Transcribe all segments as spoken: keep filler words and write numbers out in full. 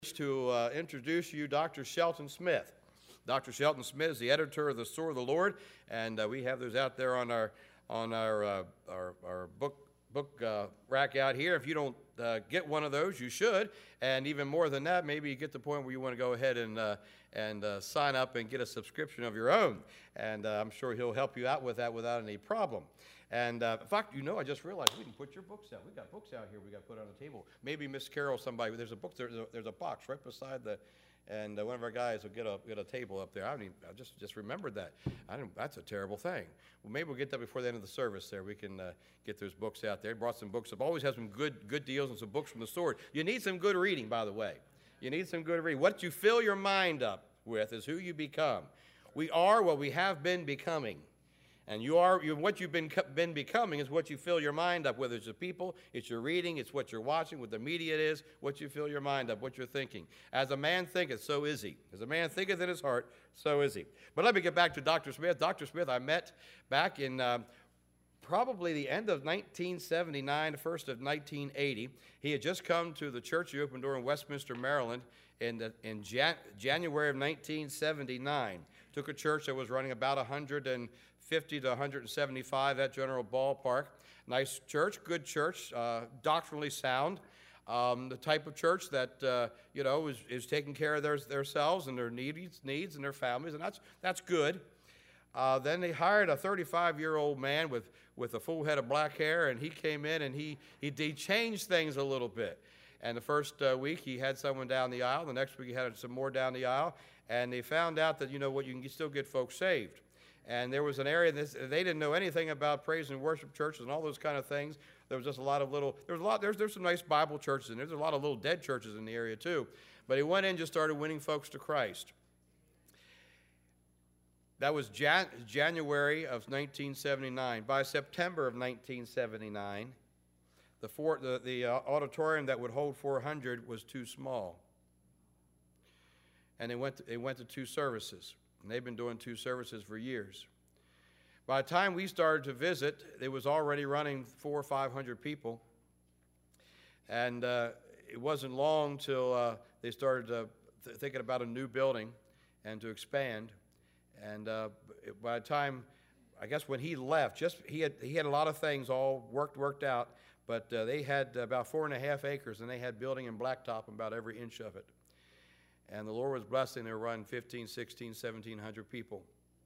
To uh, introduce you Doctor Shelton Smith. Doctor Shelton Smith is the editor of the Sword of the Lord, and uh, we have those out there on our on our uh, our, our book book uh, rack out here. If you don't uh, get one of those, you should. And even more than that, maybe you get to the point where you want to go ahead and uh, and uh, sign up and get a subscription of your own. And uh, I'm sure he'll help you out with that without any problem. And uh, in fact, you know, I just realized we didn't put your books out. We got books out here we got put on the table. Maybe Miss Carol, somebody, there's a book, there's a, there's a box right beside the, and uh, one of our guys will get a get a table up there. I, mean, I just just remembered that. I didn't, that's a terrible thing. Well, maybe we'll get that before the end of the service there. We can uh, get those books out there. Brought some books up. Always have some good good deals and some books from the Sword. You need some good reading, by the way. You need some good reading. What you fill your mind up with is who you become. We are what we have been becoming. And you are you, what you've been, been becoming is what you fill your mind up with. It's the people, it's your reading, it's what you're watching, what the media is, what you fill your mind up, what you're thinking. As a man thinketh, so is he. As a man thinketh in his heart, so is he. But let me get back to Doctor Smith. Doctor Smith I met back in uh, probably the end of nineteen seventy-nine, the first of nineteen eighty. He had just come to the church, the Open Door in Westminster, Maryland, in, the, in Jan January of nineteen seventy-nine. Took a church that was running about one hundred fifty to one hundred seventy-five, that general ballpark. Nice church, good church, uh, doctrinally sound. Um, the type of church that, uh, you know, is, is taking care of their, themselves and their needs, needs and their families, and that's, that's good. Uh, then they hired a thirty-five-year-old man with, with a full head of black hair, and he came in and he, he, he changed things a little bit. And the first uh, week, he had someone down the aisle. The next week, he had some more down the aisle. And they found out that, you know what, you can still get folks saved. And there was an area, this, they didn't know anything about praise and worship churches and all those kind of things. There was just a lot of little, there was a lot, there's, there's some nice Bible churches in there. There's a lot of little dead churches in the area too. But he went in and just started winning folks to Christ. That was Jan January of nineteen seventy-nine. By September of nineteen seventy-nine, the, four, the, the uh, auditorium that would hold four hundred was too small. And they went to, they went to two services. And they've been doing two services for years. By the time we started to visit, it was already running four or five hundred people. And uh, it wasn't long till uh, they started uh, th thinking about a new building and to expand. And uh, by the time, I guess when he left, just he had he had a lot of things all worked worked out. But uh, they had about four and a half acres, and they had building and blacktop in about every inch of it. And the Lord was blessing. They were running fifteen, sixteen, seventeen hundred people.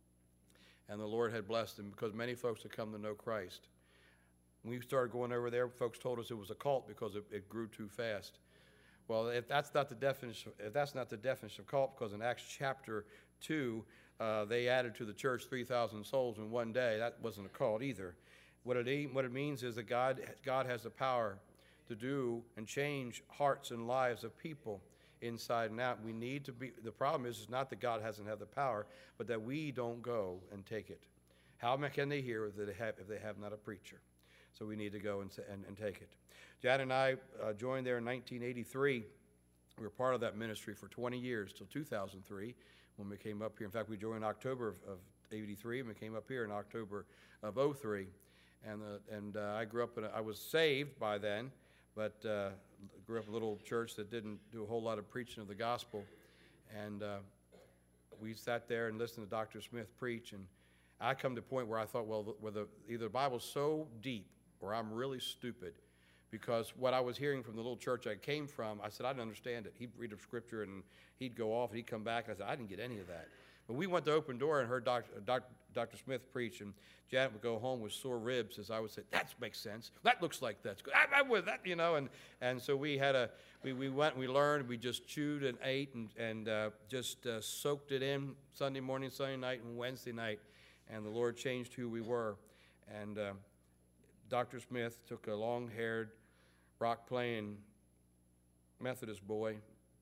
And the Lord had blessed them because many folks had come to know Christ. When we started going over there, folks told us it was a cult because it, it grew too fast. Well, if that's not the definition, if that's not the definition of cult, because in Acts chapter two, uh, they added to the church three thousand souls in one day. That wasn't a cult either. What it, what it means is that God, God has the power to do and change hearts and lives of people inside and out. We need to be, the problem is, is not that God hasn't had the power, but that we don't go and take it. How can they hear if they have, if they have not a preacher? So we need to go and, and, and take it. Jan and I uh, joined there in nineteen eighty-three. We were part of that ministry for twenty years, till two thousand three, when we came up here. In fact, we joined in October of, of eighty-three, and we came up here in October of oh three. And, uh, and uh, I grew up, in a, I was saved by then, but uh, grew up in a little church that didn't do a whole lot of preaching of the gospel. And uh, we sat there and listened to Doctor Smith preach, and I come to a point where I thought, well, whether either the Bible's so deep or I'm really stupid, because what I was hearing from the little church I came from, I said, I didn't understand it. He'd read a scripture, and he'd go off, and he'd come back, and I said, I didn't get any of that. But we went to Open Door and heard Doctor Doctor Doctor Smith preach, and Janet would go home with sore ribs, as I would say, that makes sense. That looks like that's good. I, I with that, you know. And and so we had a we we went and we learned. We just chewed and ate and and uh, just uh, soaked it in Sunday morning, Sunday night, and Wednesday night, and the Lord changed who we were. And uh, Doctor Smith took a long-haired, rock-playing Methodist boy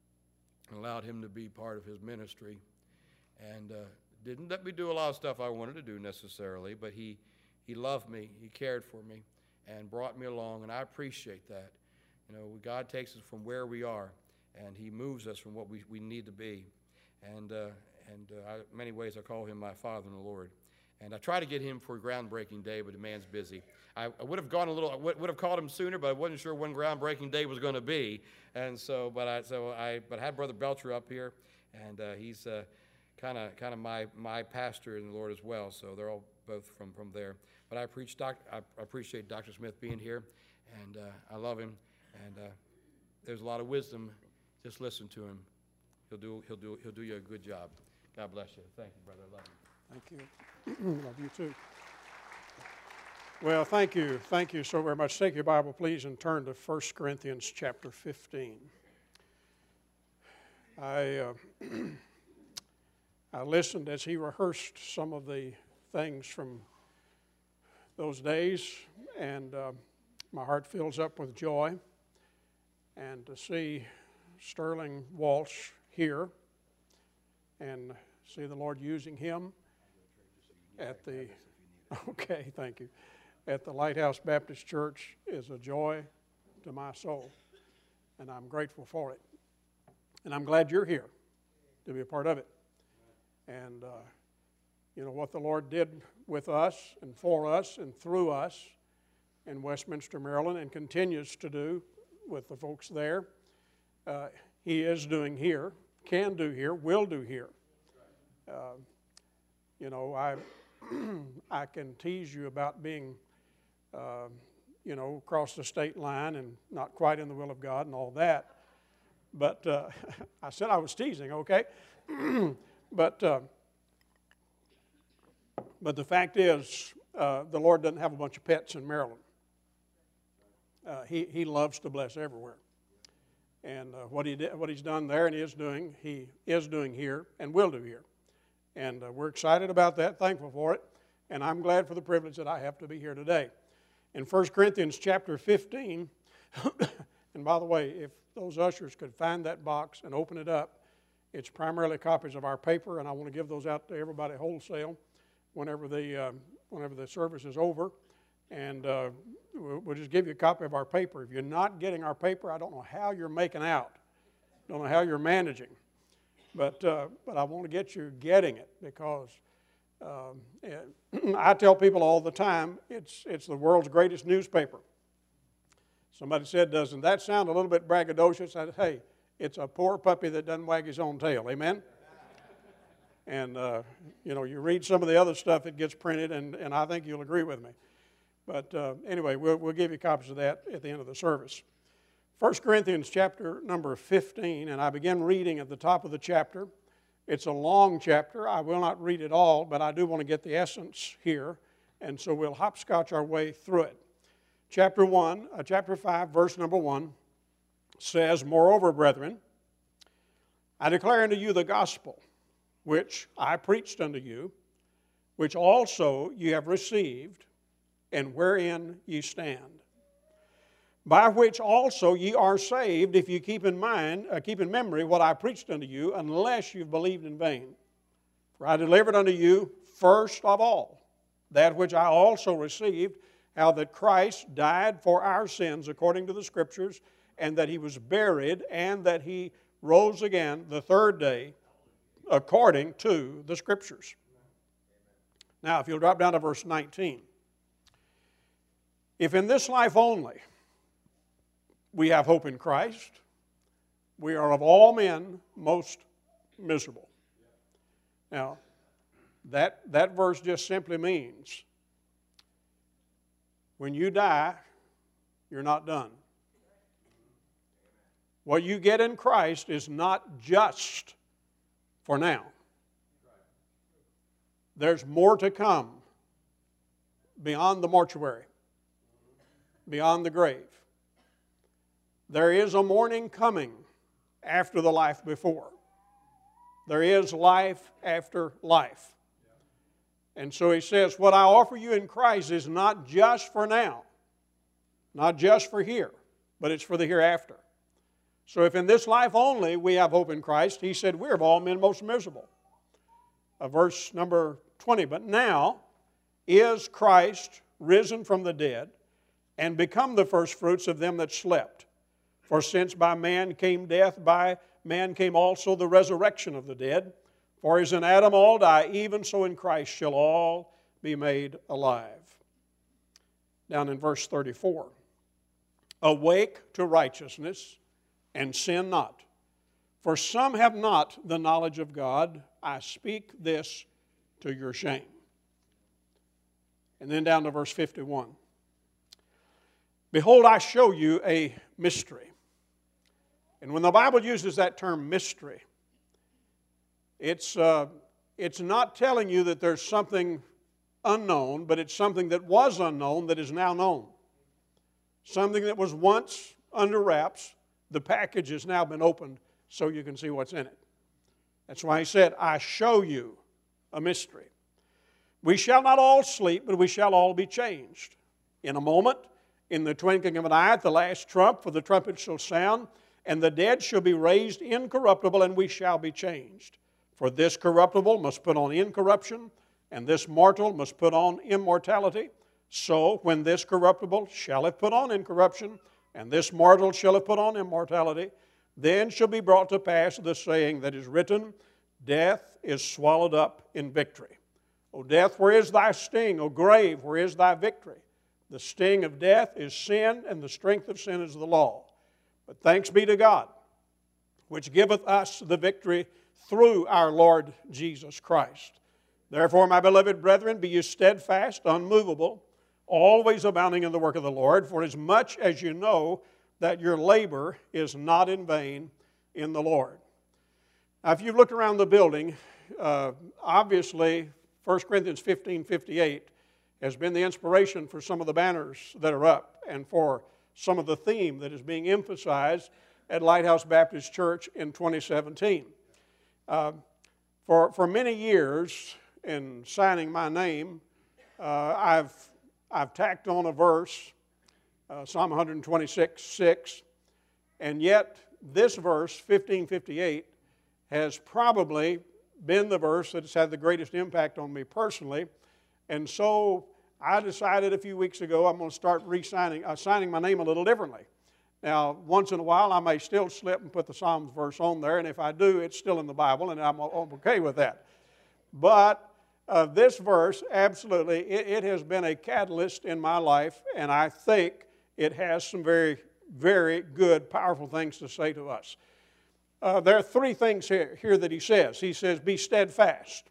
and allowed him to be part of his ministry. And uh, didn't let me do a lot of stuff I wanted to do necessarily, but he, he loved me, he cared for me, and brought me along, and I appreciate that. You know, God takes us from where we are, and he moves us from what we, we need to be. And, uh, and uh, I, in many ways, I call him my Father in the Lord. And I tried to get him for groundbreaking day, but the man's busy. I, I would have gone a little, I would, would have called him sooner, but I wasn't sure when groundbreaking day was going to be. And so, but I, so I, but I had Brother Belcher up here, and uh, he's kind of, kind of my my pastor in the Lord as well. So they're all both from from there. But I preach, doc, I appreciate Doctor Smith being here, and uh, I love him. And uh, there's a lot of wisdom. Just listen to him. He'll do, he'll do, he'll do you a good job. God bless you. Thank you, brother. I love you. Thank you. Love you too. Well, thank you. Thank you so very much. Take your Bible, please, and turn to First Corinthians chapter fifteen. I, uh, I listened as he rehearsed some of the things from those days, and uh, my heart fills up with joy. And to see Sterling Walsh here and see the Lord using him at the, okay, thank you, at the Lighthouse Baptist Church is a joy to my soul, and I'm grateful for it. And I'm glad you're here to be a part of it. And, uh, you know, what the Lord did with us and for us and through us in Westminster, Maryland, and continues to do with the folks there, uh, He is doing here, can do here, will do here. Uh, you know, I I can tease you about being, uh, you know, across the state line and not quite in the will of God and all that. But uh, I said I was teasing, okay? but uh, but the fact is, uh, the Lord doesn't have a bunch of pets in Maryland. Uh, he he loves to bless everywhere, and uh, what he did, what he's done there and is doing, he is doing here and will do here. And uh, we're excited about that, thankful for it, and I'm glad for the privilege that I have to be here today. In First Corinthians chapter fifteen, and by the way, if those ushers could find that box and open it up, it's primarily copies of our paper, and I want to give those out to everybody wholesale whenever the, uh, whenever the service is over. And uh, we'll just give you a copy of our paper. If you're not getting our paper, I don't know how you're making out. Don't know how you're managing. But, uh, but I want to get you getting it, because um, I tell people all the time, it's, it's the world's greatest newspaper. Somebody said, doesn't that sound a little bit braggadocious? I said, hey, it's a poor puppy that doesn't wag his own tail, amen? And, uh, you know, you read some of the other stuff that gets printed, and, and I think you'll agree with me. But uh, anyway, we'll, we'll give you copies of that at the end of the service. First Corinthians chapter number fifteen, and I begin reading at the top of the chapter. It's a long chapter. I will not read it all, but I do want to get the essence here, and so we'll hopscotch our way through it. Chapter one, uh, chapter five, verse number one says, Moreover, brethren, I declare unto you the gospel, which I preached unto you, which also you have received, and wherein ye stand, by which also ye are saved, if you keep in mind, uh, keep in memory what I preached unto you, unless you've believed in vain. For I delivered unto you first of all that which I also received, how that Christ died for our sins according to the Scriptures, and that He was buried, and that He rose again the third day according to the Scriptures. Now, if you'll drop down to verse nineteen. If in this life only we have hope in Christ, we are of all men most miserable. Now, that, that verse just simply means when you die, you're not done. What you get in Christ is not just for now. There's more to come beyond the mortuary, beyond the grave. There is a morning coming after the life before. There is life after life. And so he says, what I offer you in Christ is not just for now, not just for here, but it's for the hereafter. So if in this life only we have hope in Christ, he said, we're of all men most miserable. Uh, verse number twenty, but now is Christ risen from the dead and become the firstfruits of them that slept. For since by man came death, by man came also the resurrection of the dead. For as in Adam all die, even so in Christ shall all be made alive. Down in verse thirty-four. Awake to righteousness, and sin not. For some have not the knowledge of God. I speak this to your shame. And then down to verse fifty-one. Behold, I show you a mystery. And when the Bible uses that term mystery, it's, uh, it's not telling you that there's something unknown, but it's something that was unknown that is now known. Something that was once under wraps, the package has now been opened so you can see what's in it. That's why he said, I show you a mystery. We shall not all sleep, but we shall all be changed. In a moment, in the twinkling of an eye, at the last trump, for the trumpet shall sound, and the dead shall be raised incorruptible, and we shall be changed. For this corruptible must put on incorruption, and this mortal must put on immortality. So, when this corruptible shall have put on incorruption, and this mortal shall have put on immortality, then shall be brought to pass the saying that is written, Death is swallowed up in victory. O death, where is thy sting? O grave, where is thy victory? The sting of death is sin, and the strength of sin is the law. But thanks be to God, which giveth us the victory through our Lord Jesus Christ. Therefore, my beloved brethren, be ye steadfast, unmovable, always abounding in the work of the Lord, for as much as you know that your labor is not in vain in the Lord. Now, if you've looked around the building, uh, obviously, First Corinthians fifteen fifty-eight has been the inspiration for some of the banners that are up and for some of the theme that is being emphasized at Lighthouse Baptist Church in twenty seventeen. Uh, for, for many years, in signing my name, uh, I've, I've tacked on a verse, uh, Psalm one twenty-six six, and yet this verse, fifteen fifty-eight, has probably been the verse that has had the greatest impact on me personally, and so I decided a few weeks ago I'm going to start re-signing, uh, signing my name a little differently. Now, once in a while I may still slip and put the Psalms verse on there, and if I do, it's still in the Bible, and I'm okay with that. But uh, this verse, absolutely, it, it has been a catalyst in my life, and I think it has some very, very good, powerful things to say to us. Uh, there are three things here, here that he says. He says, be steadfast.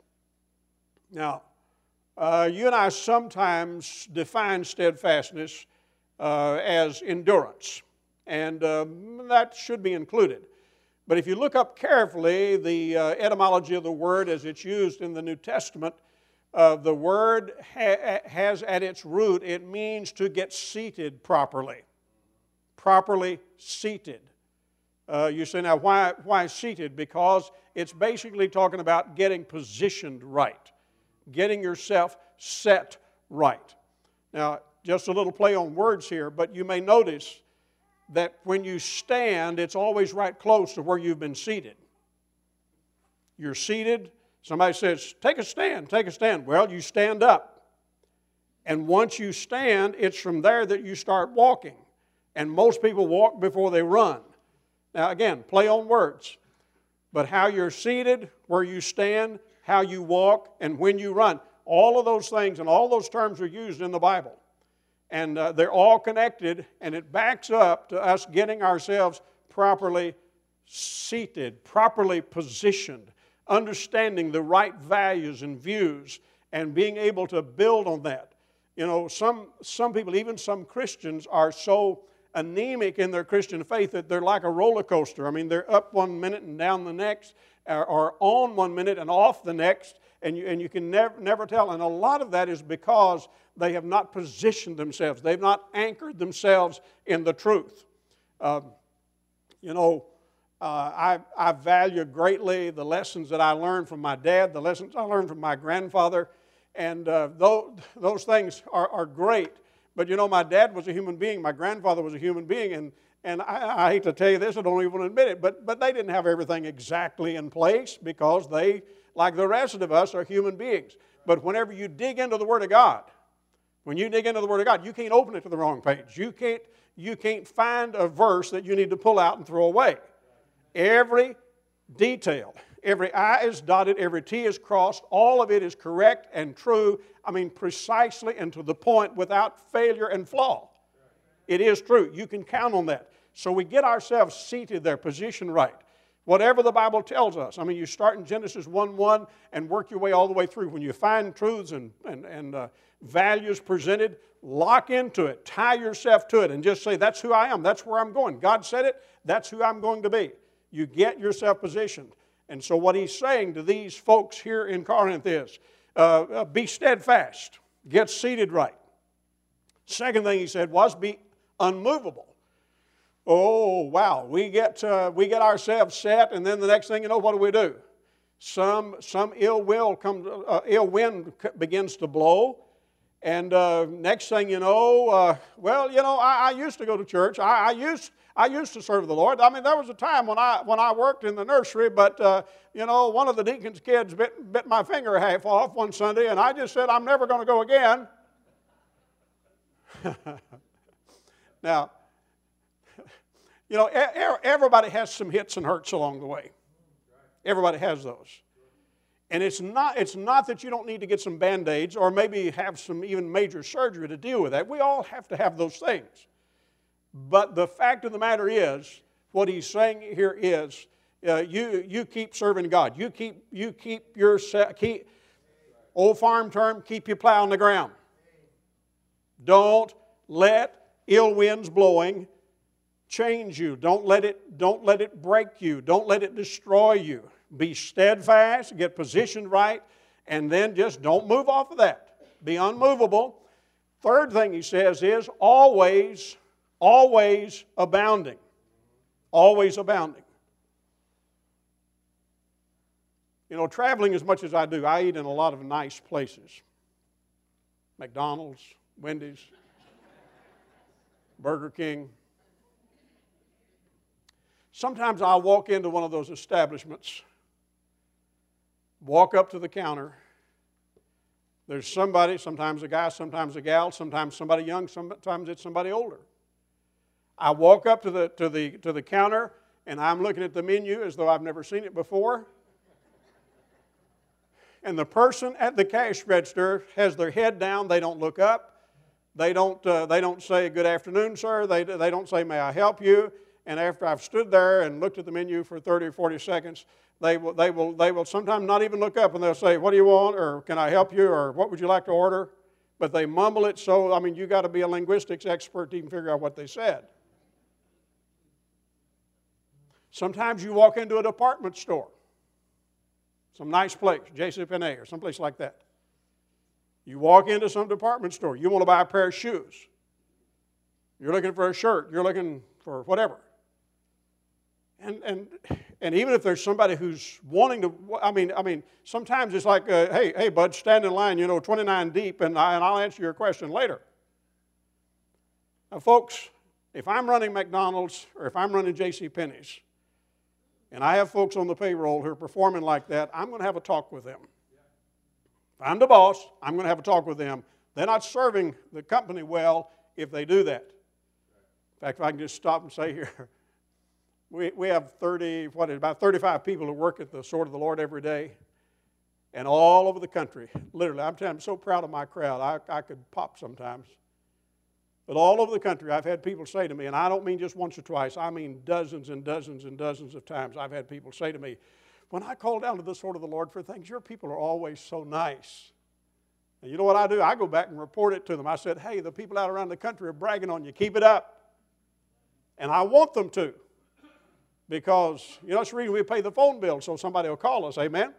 Now, uh, you and I sometimes define steadfastness uh, as endurance, and um, that should be included. But if you look up carefully the uh, etymology of the word as it's used in the New Testament, uh, the word ha- has at its root, it means to get seated properly. Properly seated. Uh, you say, now, why, why seated? Because it's basically talking about getting positioned right, getting yourself set right. Now, just a little play on words here, but you may notice that when you stand, it's always right close to where you've been seated. You're seated. Somebody says, take a stand, take a stand. Well, you stand up. And once you stand, it's from there that you start walking. And most people walk before they run. Now, again, play on words. But how you're seated, where you stand, how you walk, and when you run, all of those things and all those terms are used in the Bible. And uh, they're all connected, and it backs up to us getting ourselves properly seated, properly positioned, understanding the right values and views, and being able to build on that. You know, some, some people, even some Christians, are so anemic in their Christian faith that they're like a roller coaster. I mean, they're up one minute and down the next, or, or on one minute and off the next, and you, and you can never, never tell. And a lot of that is because they have not positioned themselves. They've not anchored themselves in the truth. Um, you know, uh, I, I value greatly the lessons that I learned from my dad, the lessons I learned from my grandfather, and uh, those, those things are, are great. But, you know, my dad was a human being. My grandfather was a human being. And, and I, I hate to tell you this, I don't even admit it, but, but they didn't have everything exactly in place because they, like the rest of us, are human beings. But whenever you dig into the Word of God, when you dig into the Word of God, you can't open it to the wrong page. You can't, you can't find a verse that you need to pull out and throw away. Every detail, every I is dotted, every T is crossed. All of it is correct and true. I mean, precisely and to the point without failure and flaw. It is true. You can count on that. So we get ourselves seated there, positioned right. Whatever the Bible tells us. I mean, you start in Genesis one one and work your way all the way through. When you find truths and, and, and uh, values presented, lock into it. Tie yourself to it and just say, that's who I am. That's where I'm going. God said it. That's who I'm going to be. You get yourself positioned. And so what he's saying to these folks here in Corinth is, uh, uh, be steadfast. Get seated right. Second thing he said was be unmovable. Oh, wow. We get, uh, we get ourselves set, and then the next thing you know, what do we do? Some, some ill will comes, uh, ill wind begins to blow, and uh, next thing you know, uh, well, you know, I, I used to go to church. I, I used, I used to serve the Lord. I mean, there was a time when I, when I worked in the nursery, but uh, you know, one of the deacon's kids bit, bit my finger half off one Sunday, and I just said, I'm never going to go again. Now, you know, everybody has some hits and hurts along the way. Everybody has those. And it's not, it's not that you don't need to get some Band-Aids or maybe have some even major surgery to deal with that. We all have to have those things. But the fact of the matter is, what he's saying here is, uh, you, you keep serving God. You keep, you keep your, keep, old farm term, keep your plow on the ground. Don't let ill winds blowing change you. Don't let it, don't let it break you. Don't let it destroy you. Be steadfast, get positioned right, and then just don't move off of that. Be unmovable. Third thing he says is always, always abounding. Always abounding. You know, traveling as much as I do, I eat in a lot of nice places. McDonald's, Wendy's, Burger King. Sometimes I'll walk into one of those establishments, walk up to the counter. There's somebody, sometimes a guy, sometimes a gal, sometimes somebody young, sometimes it's somebody older. I walk up to the, to the, to the counter, and I'm looking at the menu as though I've never seen it before. And the person at the cash register has their head down. They don't look up. They don't, uh, they don't say, good afternoon, sir. They, they don't say, may I help you? And after I've stood there and looked at the menu for thirty or forty seconds, they will, they will, they will sometimes not even look up, and they'll say, what do you want, or can I help you, or what would you like to order? But they mumble it, so, I mean, you got to be a linguistics expert to even figure out what they said. Sometimes you walk into a department store, some nice place, JCPenney or someplace like that. You walk into some department store, you want to buy a pair of shoes. You're looking for a shirt, you're looking for whatever. And, and, and even if there's somebody who's wanting to, I mean, I mean, sometimes it's like, uh, hey, hey, bud, stand in line, you know, twenty-nine deep, and, I, and I'll answer your question later. Now, folks, if I'm running McDonald's or if I'm running JCPenney's, and I have folks on the payroll who are performing like that, I'm going to have a talk with them. If I'm the boss, I'm going to have a talk with them. They're not serving the company well if they do that. In fact, if I can just stop and say here, we, we have thirty, what is about thirty-five people who work at the Sword of the Lord every day, and all over the country. Literally, I'm telling you, I'm so proud of my crowd. I, I could pop sometimes. But all over the country, I've had people say to me, and I don't mean just once or twice, I mean dozens and dozens and dozens of times I've had people say to me, when I call down to the Sword of the Lord for things, your people are always so nice. And you know what I do? I go back and report it to them. I said, hey, the people out around the country are bragging on you. Keep it up. And I want them to. Because, you know, that's the reason we pay the phone bill, so somebody will call us. Amen?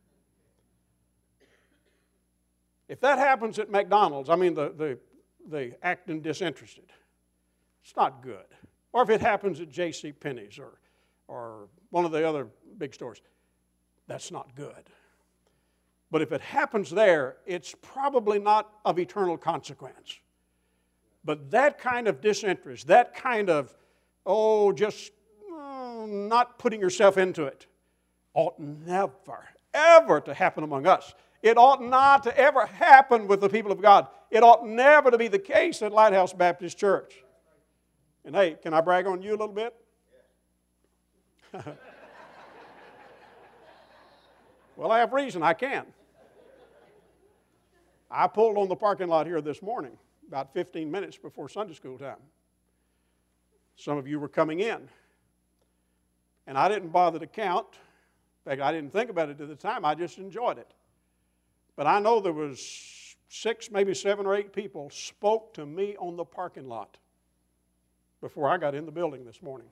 If that happens at McDonald's, I mean, the, the, the acting disinterested, it's not good. Or if it happens at JCPenney's or, or one of the other big stores, that's not good. But if it happens there, it's probably not of eternal consequence. But that kind of disinterest, that kind of, oh, just oh, not putting yourself into it, ought never, ever to happen among us. It ought not to ever happen with the people of God. It ought never to be the case at Lighthouse Baptist Church. And hey, can I brag on you a little bit? Well, I have reason, I can. I pulled on the parking lot here this morning, about fifteen minutes before Sunday school time. Some of you were coming in. And I didn't bother to count. In fact, I didn't think about it at the time. I just enjoyed it. But I know there was six, maybe seven or eight people spoke to me on the parking lot before I got in the building this morning.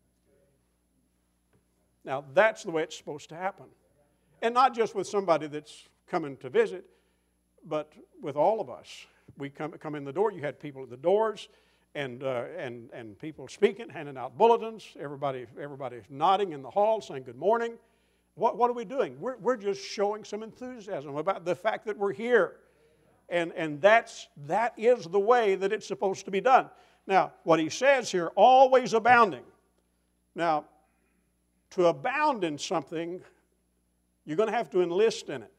Now, that's the way it's supposed to happen. And not just with somebody that's coming to visit, but with all of us. We come, come in the door, you had people at the doors, and, uh, and, and people speaking, handing out bulletins, everybody, everybody nodding in the hall, saying good morning. What, what are we doing? We're, we're just showing some enthusiasm about the fact that we're here. And, and that's, that is the way that it's supposed to be done. Now, what he says here, always abounding. Now, to abound in something, you're going to have to enlist in it.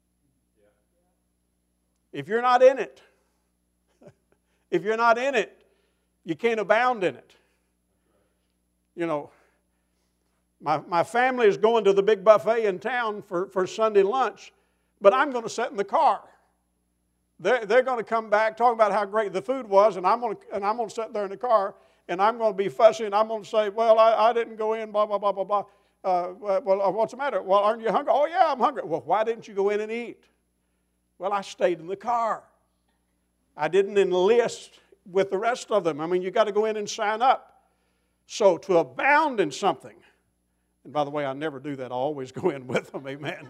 If you're not in it, if you're not in it, you can't abound in it. You know, my, my family is going to the big buffet in town for, for Sunday lunch, but I'm going to sit in the car. They're, they're going to come back, talk about how great the food was, and I'm going to, and I'm going to sit there in the car, and I'm going to be fussy, and I'm going to say, well, I, I didn't go in, blah, blah, blah, blah, blah. Uh, well, what's the matter? Well, aren't you hungry? Oh, yeah, I'm hungry. Well, why didn't you go in and eat? Well, I stayed in the car. I didn't enlist with the rest of them. I mean, you got to go in and sign up. So to abound in something, and by the way, I never do that. I always go in with them, amen.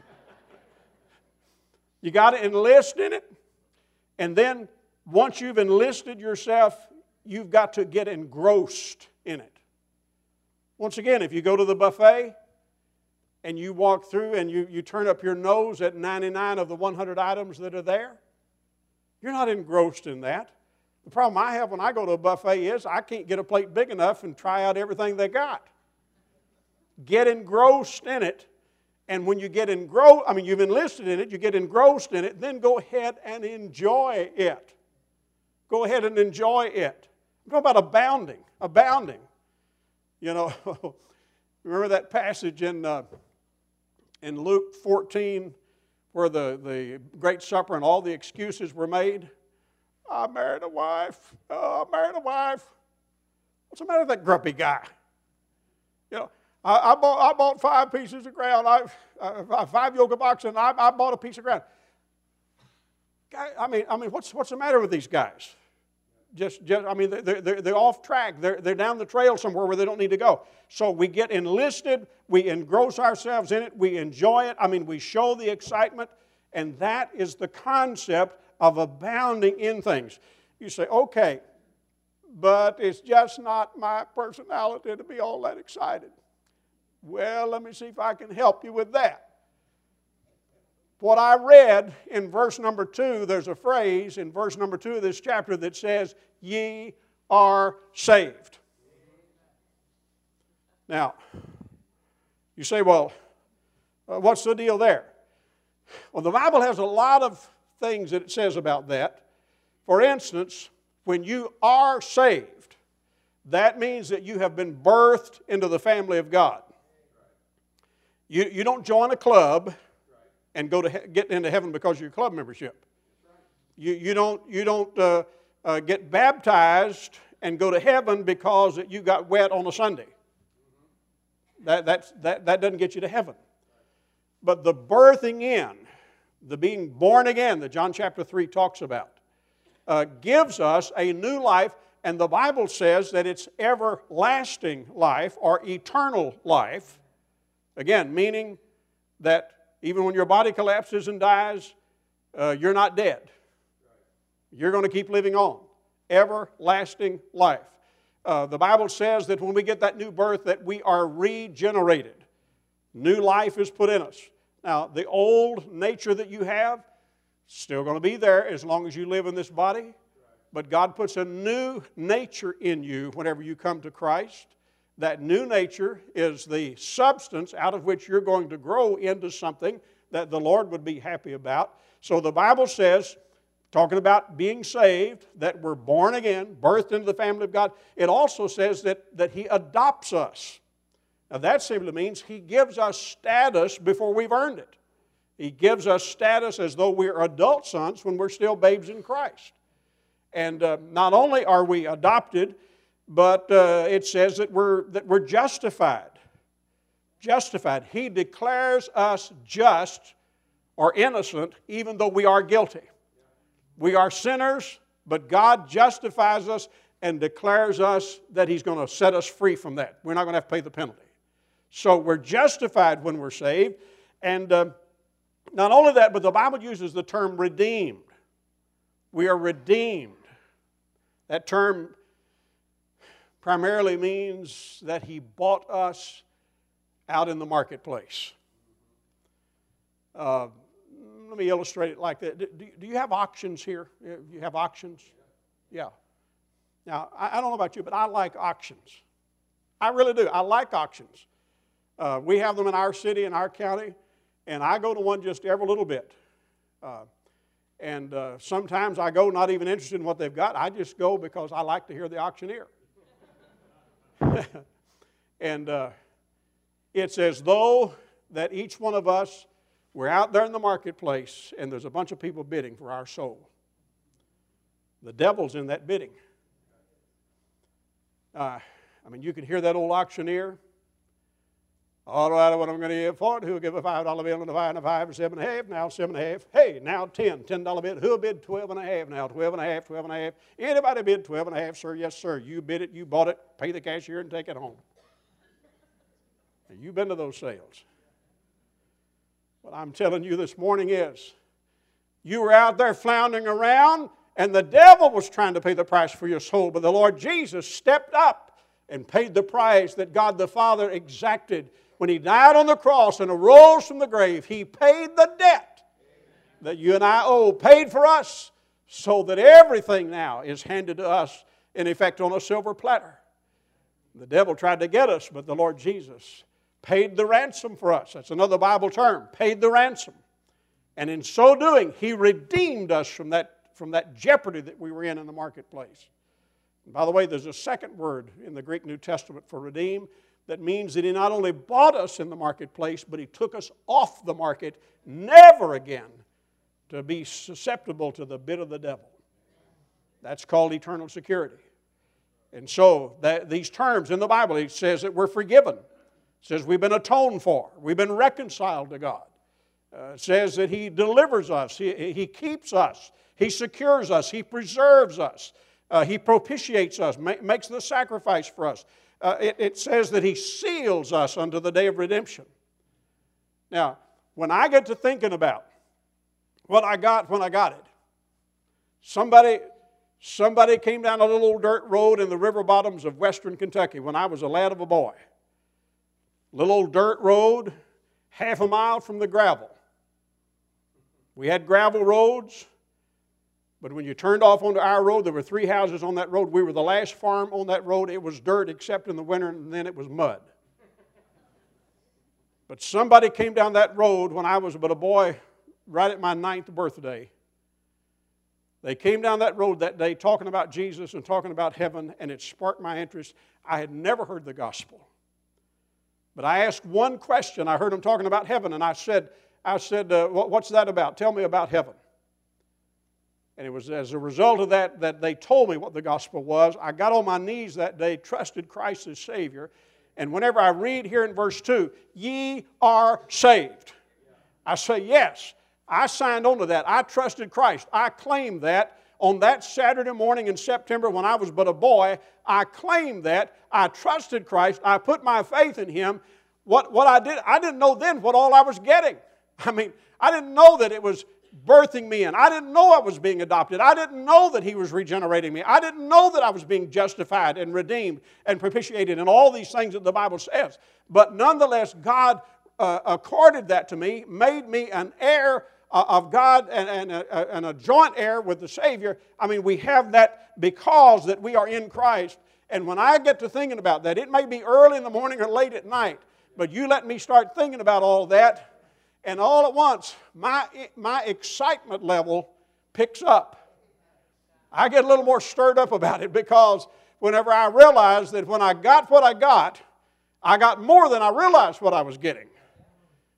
You got to enlist in it, and then once you've enlisted yourself, you've got to get engrossed in it. Once again, if you go to the buffet and you walk through and you, you turn up your nose at ninety-nine of the one hundred items that are there, you're not engrossed in that. The problem I have when I go to a buffet is I can't get a plate big enough and try out everything they got. Get engrossed in it, and when you get engrossed, I mean, you've enlisted in it, you get engrossed in it, then go ahead and enjoy it. Go ahead and enjoy it. I'm talking about abounding, abounding. You know, remember that passage in, uh, in Luke fourteen where the, the Great Supper and all the excuses were made? I married a wife. Oh, I married a wife. What's the matter with that grumpy guy? You know, I, I, bought, I bought five pieces of ground. I, uh, five yoke of oxen. I, I bought a piece of ground. Guy, I mean, I mean, what's what's the matter with these guys? Just, just I mean, they're, they're, they're off track. They're, they're down the trail somewhere where they don't need to go. So we get enlisted. We engross ourselves in it. We enjoy it. I mean, we show the excitement. And that is the concept of abounding in things. You say, okay, but it's just not my personality to be all that excited. Well, let me see if I can help you with that. What I read in verse number two, there's a phrase in verse number two of this chapter that says, ye are saved. Now, you say, well, uh, what's the deal there? Well, the Bible has a lot of things that it says about that. For instance, when you are saved, that means that you have been birthed into the family of God. You, you don't join a club and go to he- get into heaven because of your club membership. You, you don't, you don't uh, uh, get baptized and go to heaven because you got wet on a Sunday. That, that's, that, that doesn't get you to heaven. But the birthing in, the being born again that John chapter three talks about, uh, gives us a new life, and the Bible says that it's everlasting life or eternal life. Again, meaning that even when your body collapses and dies, uh, you're not dead. You're going to keep living on. Everlasting life. Uh, the Bible says that when we get that new birth that we are regenerated. New life is put in us. Now, the old nature that you have, still going to be there as long as you live in this body. But God puts a new nature in you whenever you come to Christ. That new nature is the substance out of which you're going to grow into something that the Lord would be happy about. So the Bible says, talking about being saved, that we're born again, birthed into the family of God. It also says that, that He adopts us. Now that simply means He gives us status before we've earned it. He gives us status as though we're adult sons when we're still babes in Christ. And uh, not only are we adopted, but uh, it says that we're, that we're justified. Justified. He declares us just or innocent even though we are guilty. We are sinners, but God justifies us and declares us that He's going to set us free from that. We're not going to have to pay the penalty. So we're justified when we're saved. And uh, not only that, but the Bible uses the term redeemed. We are redeemed. That term primarily means that He bought us out in the marketplace. Uh, let me illustrate it like that. Do, do you have auctions here? You have auctions? Yeah. Now, I, I don't know about you, but I like auctions. I really do. I like auctions. Uh, we have them in our city, in our county, and I go to one just every little bit. Uh, and uh, sometimes I go not even interested in what they've got. I just go because I like to hear the auctioneer. And uh, it's as though that each one of us, we're out there in the marketplace, and there's a bunch of people bidding for our soul. The devil's in that bidding. Uh, I mean, you can hear that old auctioneer. All right, what I'm going to give for it. Who'll give a five dollar bill and a five and a five and seven and a half? Now seven and a half. Hey, now ten. Ten dollar bid. Who'll bid twelve and a half? Now twelve and a half, twelve and a half. Anybody bid twelve and a half, sir? Yes, sir. You bid it, you bought it, pay the cashier and take it home. Now, you've been to those sales. What I'm telling you this morning is, you were out there floundering around, and the devil was trying to pay the price for your soul, but the Lord Jesus stepped up and paid the price that God the Father exacted. When He died on the cross and arose from the grave, He paid the debt that you and I owe, paid for us, so that everything now is handed to us, in effect, on a silver platter. The devil tried to get us, but the Lord Jesus paid the ransom for us. That's another Bible term, paid the ransom. And in so doing, He redeemed us from that, from that jeopardy that we were in in the marketplace. And by the way, there's a second word in the Greek New Testament for redeem. That means that He not only bought us in the marketplace, but He took us off the market, never again to be susceptible to the bid of the devil. That's called eternal security. And so that, these terms in the Bible, it says that we're forgiven. It says we've been atoned for. We've been reconciled to God. Uh, it says that He delivers us. He, he keeps us. He secures us. He preserves us. Uh, he propitiates us, ma- makes the sacrifice for us. Uh, it, it says that He seals us unto the day of redemption. Now, when I get to thinking about what I got when I got it, somebody, somebody came down a little old dirt road in the river bottoms of western Kentucky when I was a lad of a boy. Little old dirt road, half a mile from the gravel. We had gravel roads. But when you turned off onto our road, there were three houses on that road. We were the last farm on that road. It was dirt except in the winter, and then it was mud. But somebody came down that road when I was but a boy, right at my ninth birthday. They came down that road that day talking about Jesus and talking about heaven, and it sparked my interest. I had never heard the gospel. But I asked one question. I heard them talking about heaven, and I said, I said, uh, what's that about? Tell me about heaven. And it was as a result of that that they told me what the gospel was. I got on my knees that day, trusted Christ as Savior. And whenever I read here in verse two, ye are saved, I say, yes, I signed on to that. I trusted Christ. I claimed that on that Saturday morning in September when I was but a boy. I claimed that. I trusted Christ. I put my faith in Him. What, what I did, I didn't know then what all I was getting. I mean, I didn't know that it was birthing me in. I didn't know I was being adopted. I didn't know that He was regenerating me. I didn't know that I was being justified and redeemed and propitiated and all these things that the Bible says. But nonetheless, God uh, accorded that to me, made me an heir uh, of God and, and, a, and a joint heir with the Savior. I mean, we have that because that we are in Christ. And when I get to thinking about that, it may be early in the morning or late at night, but you let me start thinking about all that, and all at once, my, my excitement level picks up. I get a little more stirred up about it because whenever I realize that when I got what I got, I got more than I realized what I was getting.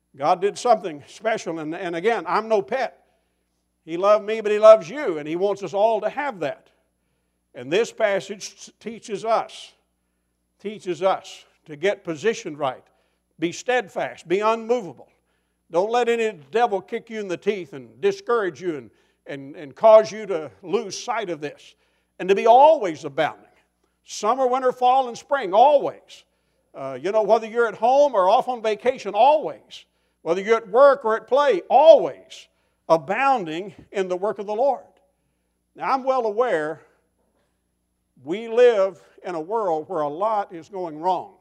God did something special, and, and again, I'm no pet. He loved me, but He loves you, and He wants us all to have that. And this passage teaches us, teaches us to get positioned right. Be steadfast, be unmovable. Don't let any devil kick you in the teeth and discourage you and, and, and cause you to lose sight of this. And to be always abounding. Summer, winter, fall, and spring, always. Uh, you know, whether you're at home or off on vacation, always. Whether you're at work or at play, always. Abounding in the work of the Lord. Now, I'm well aware we live in a world where a lot is going wrong.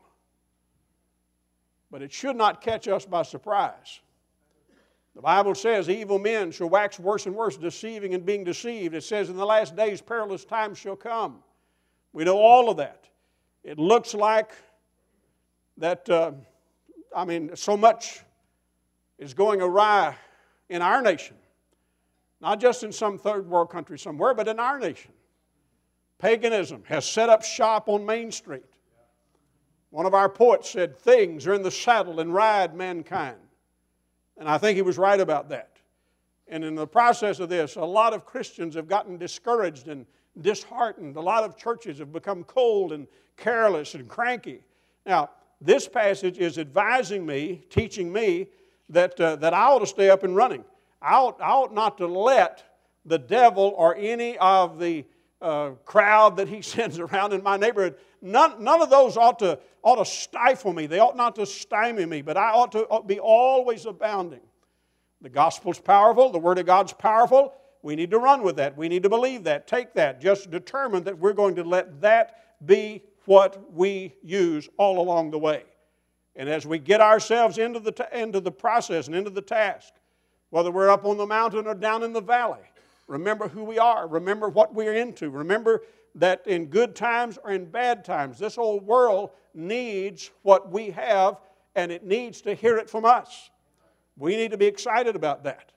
But it should not catch us by surprise. The Bible says evil men shall wax worse and worse, deceiving and being deceived. It says in the last days perilous times shall come. We know all of that. It looks like that, uh, I mean, so much is going awry in our nation. Not just in some third world country somewhere, but in our nation. Paganism has set up shop on Main Street. One of our poets said, things are in the saddle and ride mankind. And I think he was right about that. And in the process of this, a lot of Christians have gotten discouraged and disheartened. A lot of churches have become cold and careless and cranky. Now, this passage is advising me, teaching me, that, uh, that I ought to stay up and running. I ought, I ought not to let the devil or any of the uh, crowd that he sends around in my neighborhood, none, none of those ought to, ought to stifle me. They ought not to stymie me, but I ought to ought be always abounding. The gospel's powerful. The Word of God's powerful. We need to run with that. We need to believe that, take that, just determine that we're going to let that be what we use all along the way. And as we get ourselves into the, into the process and into the task, whether we're up on the mountain or down in the valley, remember who we are. Remember what we're into. Remember that in good times or in bad times, this old world needs what we have, and it needs to hear it from us. We need to be excited about that.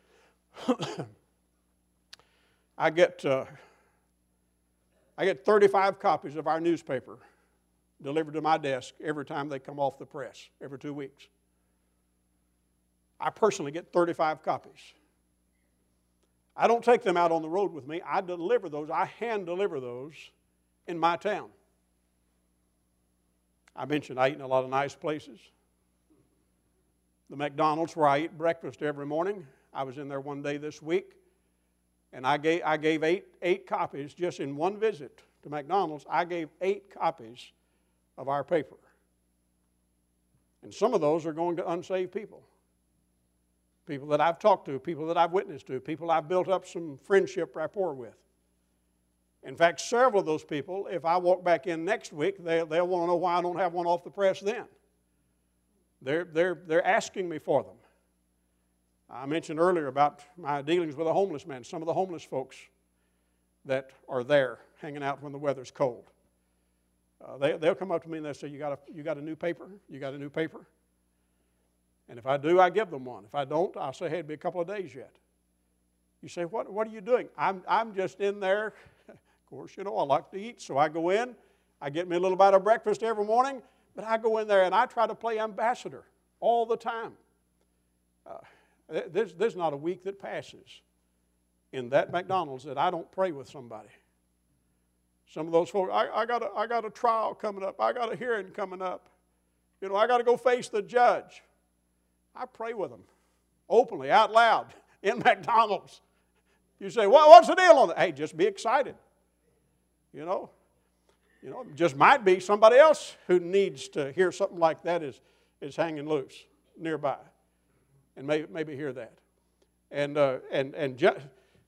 I get uh, I get thirty-five copies of our newspaper delivered to my desk every time they come off the press, every two weeks. I personally get thirty-five copies. I don't take them out on the road with me. I deliver those. I hand deliver those in my town. I mentioned I eat in a lot of nice places. The McDonald's where I eat breakfast every morning. I was in there one day this week, and I gave, I gave eight, eight copies just in one visit to McDonald's. I gave eight copies of our paper. And some of those are going to unsaved people. People that I've talked to, people that I've witnessed to, people I've built up some friendship rapport with. In fact, several of those people, if I walk back in next week, they, they'll want to know why I don't have one off the press then. They're, they're, they're asking me for them. I mentioned earlier about my dealings with a homeless man, some of the homeless folks that are there hanging out when the weather's cold. Uh, they, they'll come up to me and they'll say, you got, a, you got a new paper? You got a new paper? And if I do, I give them one. If I don't, I'll say, hey, it'll be a couple of days yet. You say, what, what are you doing? I'm, I'm just in there. Of course, you know, I like to eat, so I go in. I get me a little bite of breakfast every morning, but I go in there and I try to play ambassador all the time. Uh, there's, there's not a week that passes in that McDonald's that I don't pray with somebody. Some of those folks, I, I, got a, I got a trial coming up. I got a hearing coming up. You know, I got to go face the judge. I pray with them openly, out loud, in McDonald's. You say, well, what's the deal on that? Hey, just be excited. You know, you know, it just might be somebody else who needs to hear something like that is, is hanging loose nearby, and maybe, maybe hear that. And, uh, and, and ju-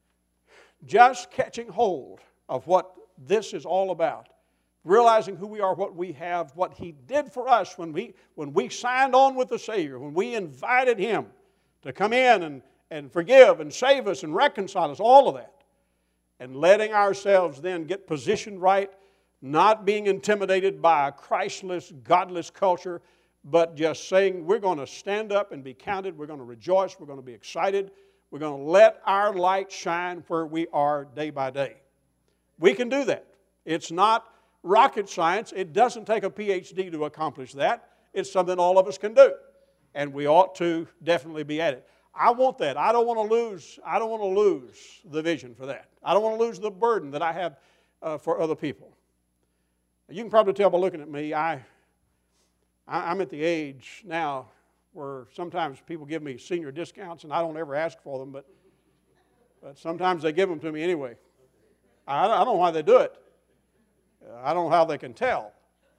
just catching hold of what this is all about, realizing who we are, what we have, what He did for us when we, when we signed on with the Savior, when we invited Him to come in and, and forgive and save us and reconcile us, all of that. And letting ourselves then get positioned right, not being intimidated by a Christless, godless culture, but just saying we're going to stand up and be counted, we're going to rejoice, we're going to be excited, we're going to let our light shine where we are day by day. We can do that. It's not rocket science. It doesn't take a P H D to accomplish that. It's something all of us can do. and we ought to definitely be at it. I want that. I don't want to lose, I don't want to lose the vision for that. I don't want to lose the burden that I have uh, for other people. You can probably tell by looking at me, I, I, I'm at the age now where sometimes people give me senior discounts and I don't ever ask for them, but, but sometimes they give them to me anyway. I, I don't know why they do it. I don't know how they can tell.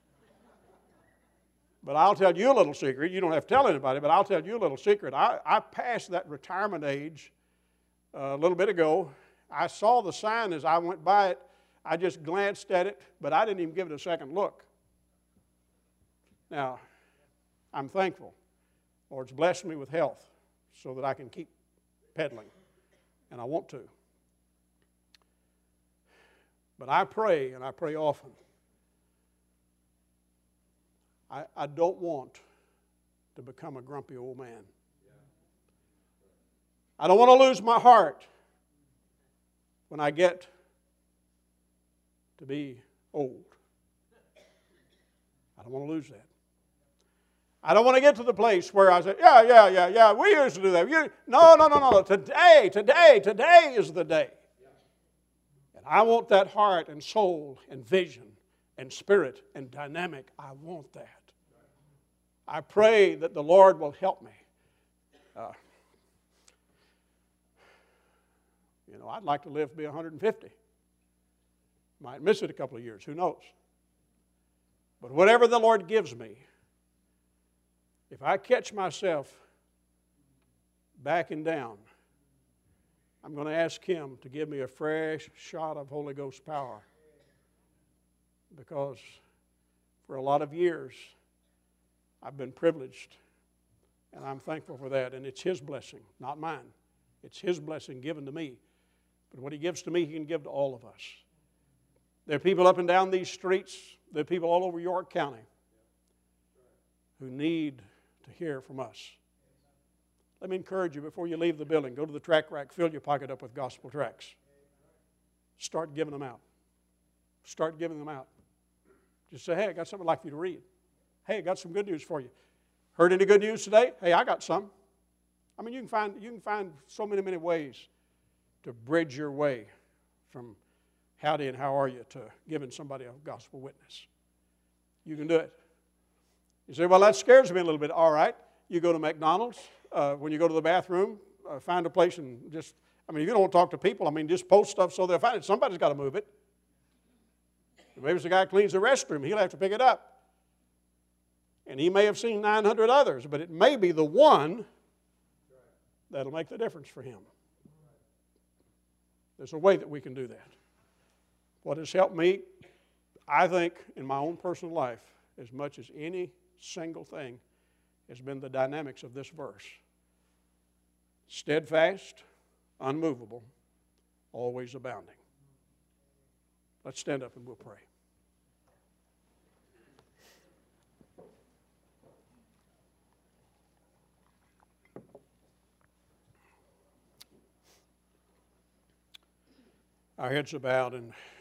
But I'll tell you a little secret. You don't have to tell anybody, but I'll tell you a little secret. I, I passed that retirement age uh, a little bit ago. I saw the sign as I went by it. I just glanced at it, but I didn't even give it a second look. Now, I'm thankful. Lord's blessed me with health so that I can keep pedaling, and I want to. But I pray, and I pray often, I, I don't want to become a grumpy old man. I don't want to lose my heart when I get to be old. I don't want to lose that. I don't want to get to the place where I say, yeah, yeah, yeah, yeah, we used to do that. You, no, no, no, no. Today, today, today is the day. And I want that heart and soul and vision and spirit and dynamic. I want that. I pray that the Lord will help me. Uh, you know, I'd like to live to be one hundred fifty. Might miss it a couple of years, who knows? But whatever the Lord gives me, if I catch myself backing down, I'm going to ask Him to give me a fresh shot of Holy Ghost power. Because for a lot of years, I've been privileged, and I'm thankful for that. And it's His blessing, not mine. It's His blessing given to me. But what He gives to me, He can give to all of us. There are people up and down these streets, there are people all over York County who need to hear from us. Let me encourage you, before you leave the building, go to the tract rack, fill your pocket up with gospel tracts. Start giving them out. Start giving them out. Just say, hey, I got something I'd like for you to read. Hey, I got some good news for you. Heard any good news today? Hey, I got some. I mean, you can find, you can find so many, many ways to bridge your way from howdy and how are you to giving somebody a gospel witness. You can do it. You say, well, that scares me a little bit. All right. You go to McDonald's. Uh, when you go to the bathroom, uh, find a place and just, I mean, if you don't want to talk to people, I mean, just post stuff so they'll find it. Somebody's got to move it. Maybe it's the guy who cleans the restroom. He'll have to pick it up. And he may have seen nine hundred others, but it may be the one that'll make the difference for him. There's a way that we can do that. What has helped me, I think, in my own personal life, as much as any single thing, has been the dynamics of this verse. Steadfast, unmovable, always abounding. Let's stand up and we'll pray. Our heads are bowed, and